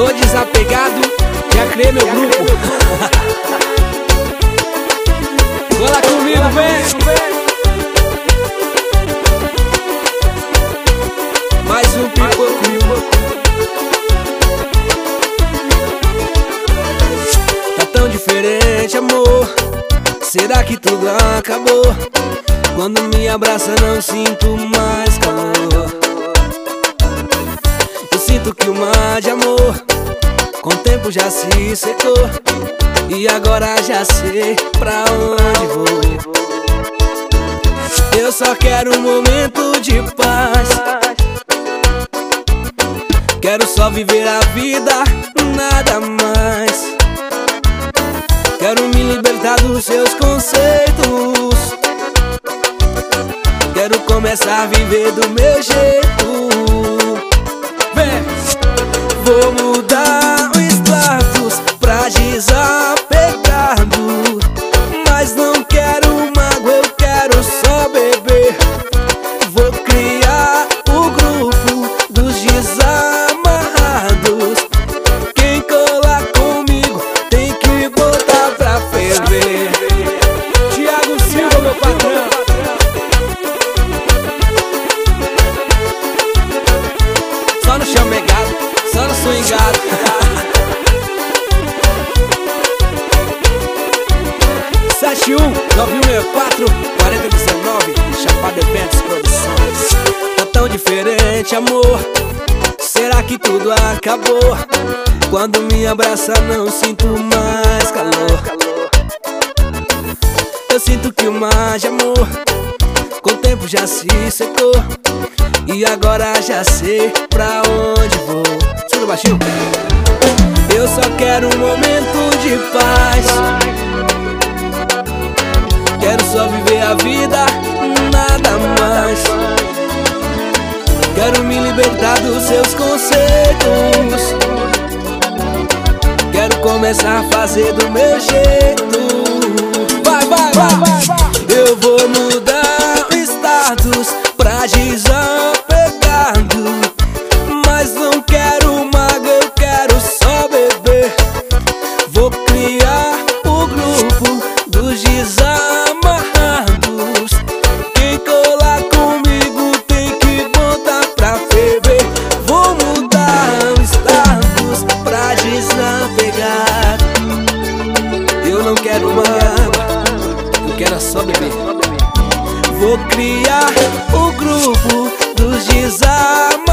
Tô desapegado, já criei meu grupo. Cola comigo, vem. Mais um pipoco. Tá tão diferente, amor. Será que tudo acabou? Quando me abraça não sinto mais calor. Eu sinto que o mar de amor com o tempo já se secou. E agora já sei pra onde vou. Eu só quero um momento de paz. Quero só viver a vida, nada mais. Quero me libertar dos seus conceitos. Quero começar a viver do meu jeito. Vem! Vou mudar o status pra desapegado. Mas não quero mágoa, eu quero só beber. Vou criar o grupo dos desamarrados. Quem colar comigo tem que botar pra ferver. Thiago Silva, meu patrão. Só no chamegado, só no swingado. 71-9164-4019 Chapada Eventos Produções. Tá tão diferente, amor. Será que tudo acabou? Quando me abraça não sinto mais calor. Eu sinto que o mar de amor com o tempo já se secou. E agora já sei pra onde vou. Segura baixinho. Eu só quero um momento de paz. Quero só viver a vida, nada mais. Quero me libertar dos seus conceitos. Quero começar a fazer do meu jeito. Vai, vai, vai, vai. Eu vou mudar o status pra desapegado. Mas não quero mágoa, eu quero só beber. Vou criar o grupo dos desamarrados. Quem colar comigo tem que botar pra ferver. Vou mudar o status pra desapegar. Eu não quero mágoa, eu quero só beber. Vou criar o grupo dos desamarrados.